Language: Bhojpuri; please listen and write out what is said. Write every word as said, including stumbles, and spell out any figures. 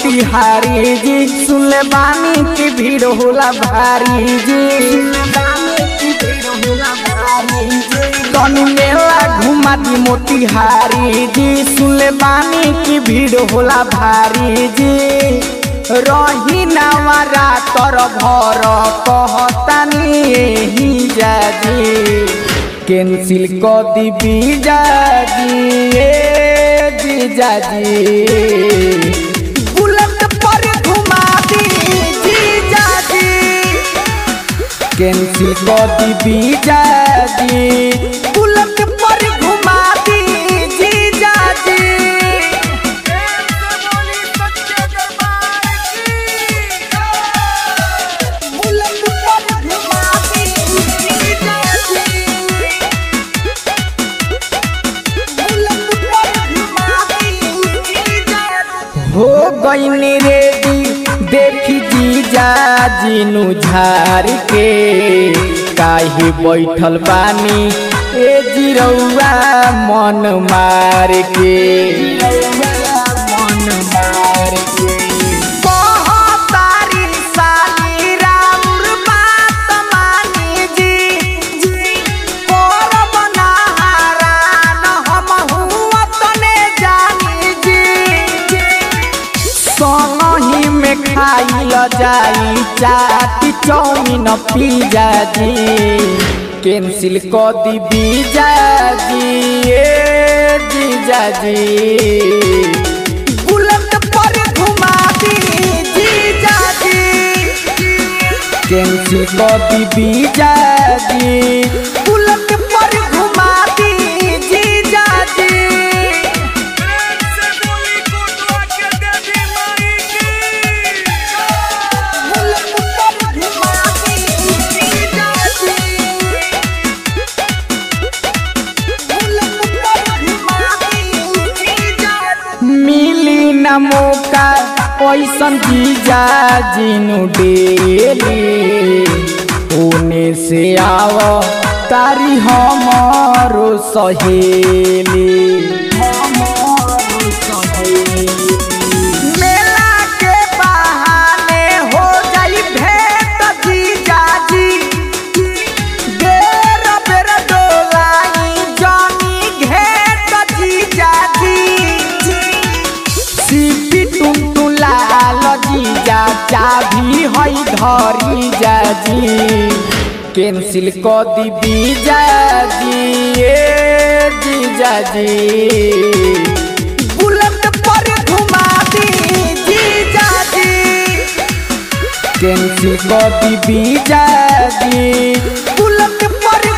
मोतिहारी जी सुन ले बानी की भीड़ होला भारी जी तनी मेला घुमा दी मोतिहारी जी सुन ले बानी की भीड़ होला भारी जी रही नवरा तर भर कहतानी यही जाजी कैंसिल कर दी बीजाजी ए जीजाजी बुलेट पर घुमा दी जीजाजी कैंसिल कर दी बीजाजी बुलेट पर घुमा दी जीजाजी हो गईनी रेडी देखी जीजा जीनू झार के काहे बैठल बानी ए जिरौआ मन मार के मन मार के कहतारी साली राउर बात मानी जी करब ना हरान हमहू तने जानी जी सोनही में खाइल जाई चाट चौमिन पिज्जा जी कैंसिल कर दी बीजा जी ए जीजा जी बुलेट पर घुमा दी जीजा जी कैंसिल कर दी बीजा जी बुलेट पर घुमा दी जीजा जी मिली न मौका ऐसन जीजा जीनू डेली होने से आव तारी हमारो सहेली मेला के बहाने हो जाई भेंट जीजा जी बेर बेर डोलाई जानी घेट जीजा जी सीपी टुन लाल जीजा चाभी हई धरी जाजी कैंसिल कर दी बीजा जी ए जीजा जी बुलेट पर घुमा दी जीजा जी कैंसिल कर दी बीजा जी बुलेट पर